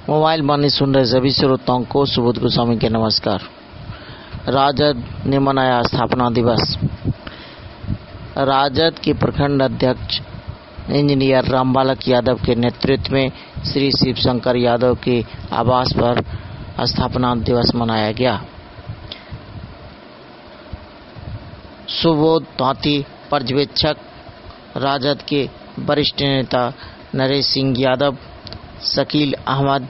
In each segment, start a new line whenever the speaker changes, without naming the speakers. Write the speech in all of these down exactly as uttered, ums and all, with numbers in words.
Mobile वाणी सुन रहे सभी श्रोताओं को सुबोध गोस्वामी के नमस्कार। राजद ने मनाया स्थापना दिवस। राजद के प्रखंड अध्यक्ष इंजीनियर रामबालक यादव के नेतृत्व में श्री शिवशंकर यादव के आवास पर स्थापना दिवस मनाया गया। सुबोध तांती पर्यवेक्षक, राजद के वरिष्ठ नेता नरेश सिंह यादव, शकील अहमद,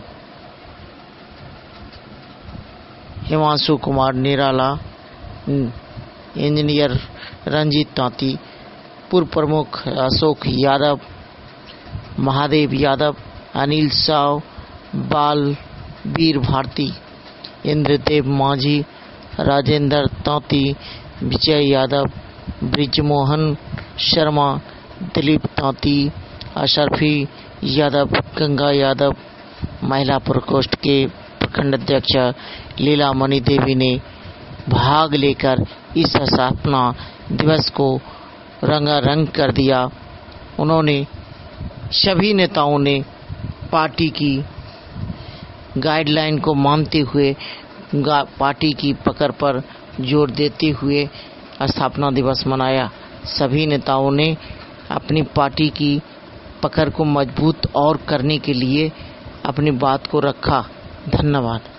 हिमांशु कुमार निराला, इंजीनियर रंजीत तांती, पूर्व प्रमुख अशोक यादव, महादेव यादव, अनिल साव, बाल वीर भारती, इंद्रदेव माझी, राजेंद्र तांती, विजय यादव, ब्रिजमोहन शर्मा, दिलीप तांती, अशरफी यादव, गंगा यादव, महिला प्रकोष्ठ के प्रखंड अध्यक्ष लीलामणि देवी ने भाग लेकर इस स्थापना दिवस को रंगारंग कर दिया। उन्होंने सभी नेताओं ने पार्टी की गाइडलाइन को मानते हुए पार्टी की पकड़ पर जोर देते हुए स्थापना दिवस मनाया। सभी नेताओं ने अपनी पार्टी की पकड़ को मजबूत और करने के लिए अपनी बात को रखा। धन्यवाद।